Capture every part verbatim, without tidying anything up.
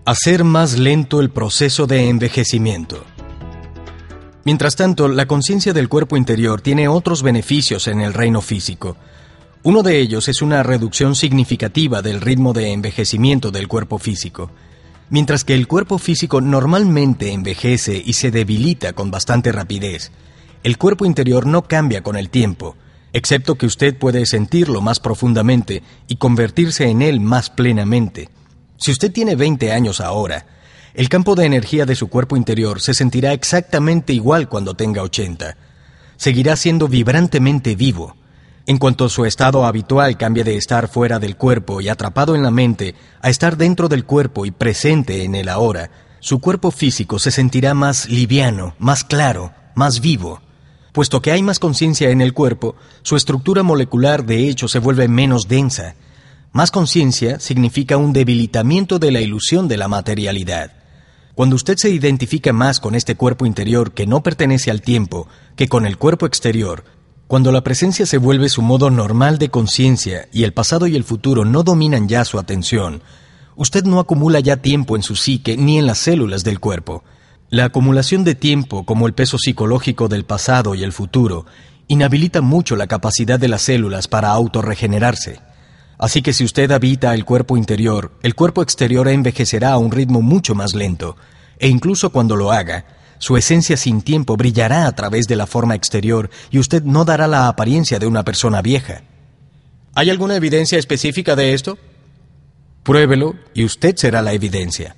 Hacer más lento el proceso de envejecimiento. Mientras tanto, la conciencia del cuerpo interior tiene otros beneficios en el reino físico. Uno de ellos es una reducción significativa del ritmo de envejecimiento del cuerpo físico. Mientras que el cuerpo físico normalmente envejece y se debilita con bastante rapidez, el cuerpo interior no cambia con el tiempo, excepto que usted puede sentirlo más profundamente y convertirse en él más plenamente. Si usted tiene veinte años ahora, el campo de energía de su cuerpo interior se sentirá exactamente igual cuando tenga ochenta. Seguirá siendo vibrantemente vivo. En cuanto su estado habitual cambie de estar fuera del cuerpo y atrapado en la mente a estar dentro del cuerpo y presente en el ahora, su cuerpo físico se sentirá más liviano, más claro, más vivo. Puesto que hay más conciencia en el cuerpo, su estructura molecular de hecho se vuelve menos densa. Más conciencia significa un debilitamiento de la ilusión de la materialidad. Cuando usted se identifica más con este cuerpo interior que no pertenece al tiempo que con el cuerpo exterior, cuando la presencia se vuelve su modo normal de conciencia y el pasado y el futuro no dominan ya su atención, usted no acumula ya tiempo en su psique ni en las células del cuerpo. La acumulación de tiempo, como el peso psicológico del pasado y el futuro, inhabilita mucho la capacidad de las células para autorregenerarse. Así que si usted habita el cuerpo interior, el cuerpo exterior envejecerá a un ritmo mucho más lento, e incluso cuando lo haga, su esencia sin tiempo brillará a través de la forma exterior y usted no dará la apariencia de una persona vieja. ¿Hay alguna evidencia específica de esto? Pruébelo y usted será la evidencia.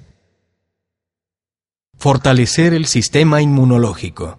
Fortalecer el sistema inmunológico.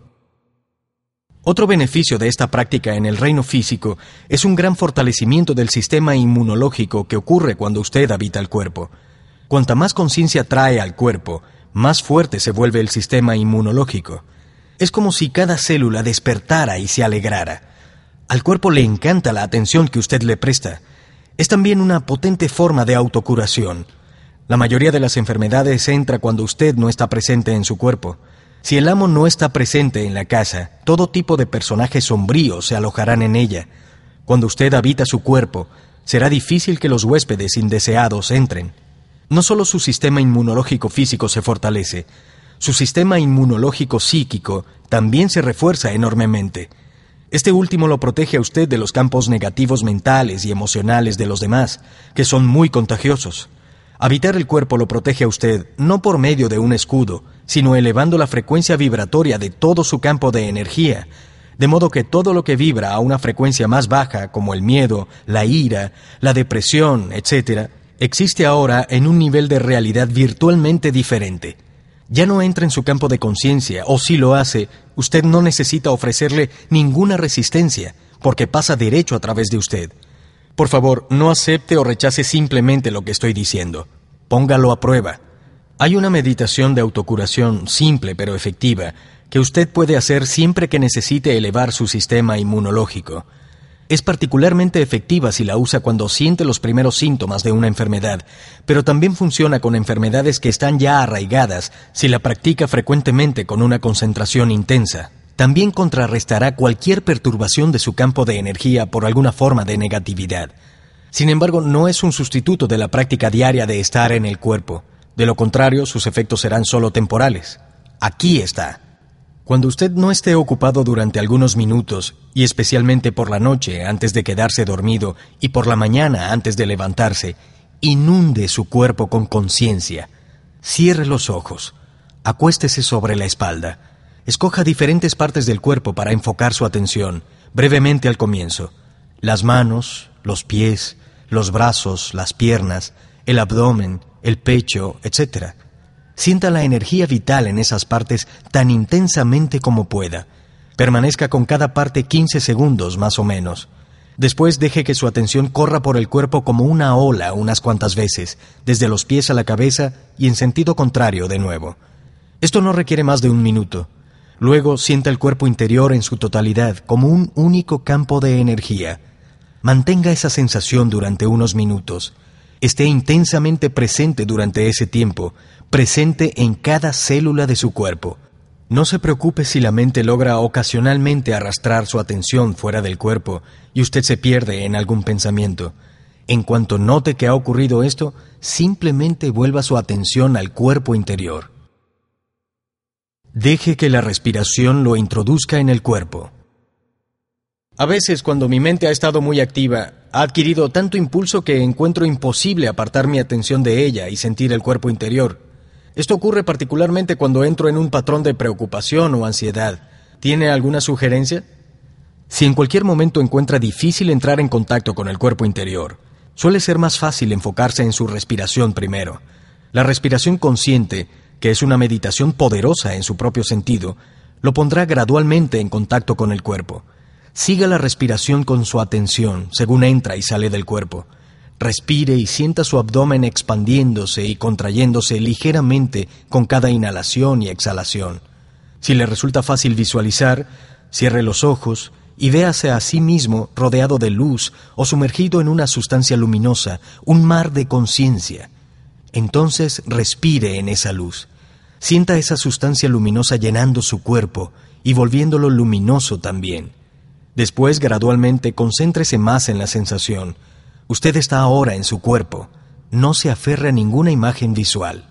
Otro beneficio de esta práctica en el reino físico es un gran fortalecimiento del sistema inmunológico que ocurre cuando usted habita el cuerpo. Cuanta más conciencia trae al cuerpo, más fuerte se vuelve el sistema inmunológico. Es como si cada célula despertara y se alegrara. Al cuerpo le encanta la atención que usted le presta. Es también una potente forma de autocuración. La mayoría de las enfermedades entra cuando usted no está presente en su cuerpo. Si el amo no está presente en la casa, todo tipo de personajes sombríos se alojarán en ella. Cuando usted habita su cuerpo, será difícil que los huéspedes indeseados entren. No solo su sistema inmunológico físico se fortalece, su sistema inmunológico psíquico también se refuerza enormemente. Este último lo protege a usted de los campos negativos mentales y emocionales de los demás, que son muy contagiosos. Habitar el cuerpo lo protege a usted no por medio de un escudo, sino elevando la frecuencia vibratoria de todo su campo de energía, de modo que todo lo que vibra a una frecuencia más baja, como el miedo, la ira, la depresión, etcétera, existe ahora en un nivel de realidad virtualmente diferente. Ya no entra en su campo de conciencia, o si lo hace, usted no necesita ofrecerle ninguna resistencia, porque pasa derecho a través de usted. Por favor, no acepte o rechace simplemente lo que estoy diciendo. Póngalo a prueba. Hay una meditación de autocuración simple pero efectiva que usted puede hacer siempre que necesite elevar su sistema inmunológico. Es particularmente efectiva si la usa cuando siente los primeros síntomas de una enfermedad, pero también funciona con enfermedades que están ya arraigadas si la practica frecuentemente con una concentración intensa. También contrarrestará cualquier perturbación de su campo de energía por alguna forma de negatividad. Sin embargo, no es un sustituto de la práctica diaria de estar en el cuerpo. De lo contrario, sus efectos serán solo temporales. Aquí está. Cuando usted no esté ocupado durante algunos minutos, y especialmente por la noche antes de quedarse dormido y por la mañana antes de levantarse, inunde su cuerpo con conciencia. Cierre los ojos. Acuéstese sobre la espalda. Escoja diferentes partes del cuerpo para enfocar su atención, brevemente al comienzo. Las manos, los pies, los brazos, las piernas, el abdomen, el pecho, etcétera. Sienta la energía vital en esas partes tan intensamente como pueda. Permanezca con cada parte quince segundos más o menos. Después deje que su atención corra por el cuerpo como una ola unas cuantas veces, desde los pies a la cabeza y en sentido contrario de nuevo. Esto no requiere más de un minuto. Luego sienta el cuerpo interior en su totalidad como un único campo de energía. Mantenga esa sensación durante unos minutos. Esté intensamente presente durante ese tiempo, presente en cada célula de su cuerpo. No se preocupe si la mente logra ocasionalmente arrastrar su atención fuera del cuerpo y usted se pierde en algún pensamiento. En cuanto note que ha ocurrido esto, simplemente vuelva su atención al cuerpo interior. Deje que la respiración lo introduzca en el cuerpo. A veces, cuando mi mente ha estado muy activa, ha adquirido tanto impulso que encuentro imposible apartar mi atención de ella y sentir el cuerpo interior. Esto ocurre particularmente cuando entro en un patrón de preocupación o ansiedad. ¿Tiene alguna sugerencia? Si en cualquier momento encuentra difícil entrar en contacto con el cuerpo interior, suele ser más fácil enfocarse en su respiración primero. La respiración consciente, que es una meditación poderosa en su propio sentido, lo pondrá gradualmente en contacto con el cuerpo. Siga la respiración con su atención según entra y sale del cuerpo. Respire y sienta su abdomen expandiéndose y contrayéndose ligeramente con cada inhalación y exhalación. Si le resulta fácil visualizar, cierre los ojos y véase a sí mismo rodeado de luz o sumergido en una sustancia luminosa, un mar de conciencia. Entonces respire en esa luz. Sienta esa sustancia luminosa llenando su cuerpo y volviéndolo luminoso también. Después, gradualmente, concéntrese más en la sensación. Usted está ahora en su cuerpo. No se aferre a ninguna imagen visual.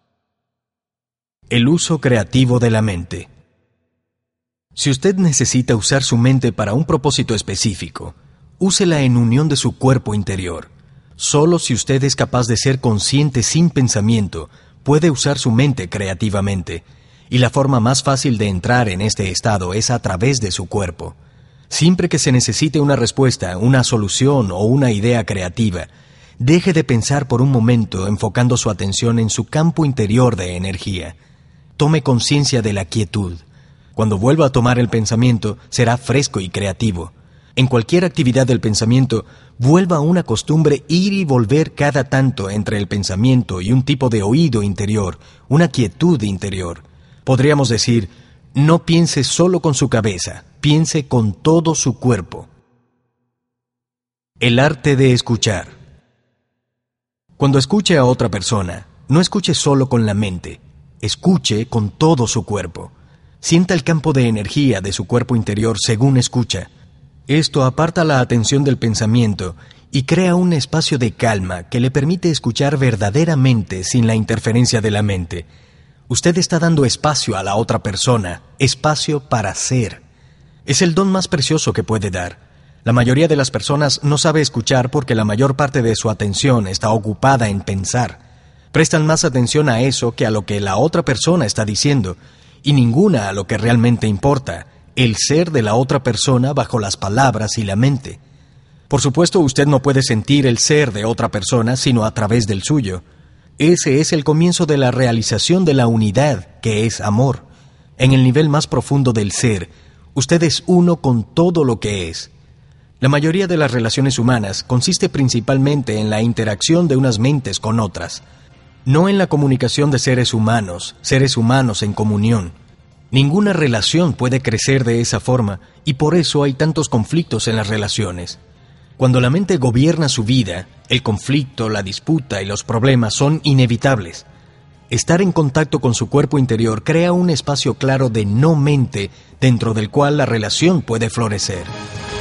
El uso creativo de la mente. Si usted necesita usar su mente para un propósito específico, úsela en unión de su cuerpo interior. Solo si usted es capaz de ser consciente sin pensamiento, puede usar su mente creativamente. Y la forma más fácil de entrar en este estado es a través de su cuerpo. Siempre que se necesite una respuesta, una solución o una idea creativa, deje de pensar por un momento enfocando su atención en su campo interior de energía. Tome conciencia de la quietud. Cuando vuelva a tomar el pensamiento, será fresco y creativo. En cualquier actividad del pensamiento, vuelva a una costumbre ir y volver cada tanto entre el pensamiento y un tipo de oído interior, una quietud interior. Podríamos decir, no piense solo con su cabeza, piense con todo su cuerpo. El arte de escuchar. Cuando escuche a otra persona, no escuche solo con la mente, escuche con todo su cuerpo. Sienta el campo de energía de su cuerpo interior según escucha. Esto aparta la atención del pensamiento y crea un espacio de calma que le permite escuchar verdaderamente sin la interferencia de la mente. Usted está dando espacio a la otra persona, espacio para ser. Es el don más precioso que puede dar. La mayoría de las personas no sabe escuchar porque la mayor parte de su atención está ocupada en pensar. Prestan más atención a eso que a lo que la otra persona está diciendo, y ninguna a lo que realmente importa, el ser de la otra persona bajo las palabras y la mente. Por supuesto, usted no puede sentir el ser de otra persona sino a través del suyo. Ese es el comienzo de la realización de la unidad, que es amor. En el nivel más profundo del ser, usted es uno con todo lo que es. La mayoría de las relaciones humanas consiste principalmente en la interacción de unas mentes con otras, no en la comunicación de seres humanos, seres humanos en comunión. Ninguna relación puede crecer de esa forma y por eso hay tantos conflictos en las relaciones. Cuando la mente gobierna su vida, el conflicto, la disputa y los problemas son inevitables. Estar en contacto con su cuerpo interior crea un espacio claro de no mente dentro del cual la relación puede florecer.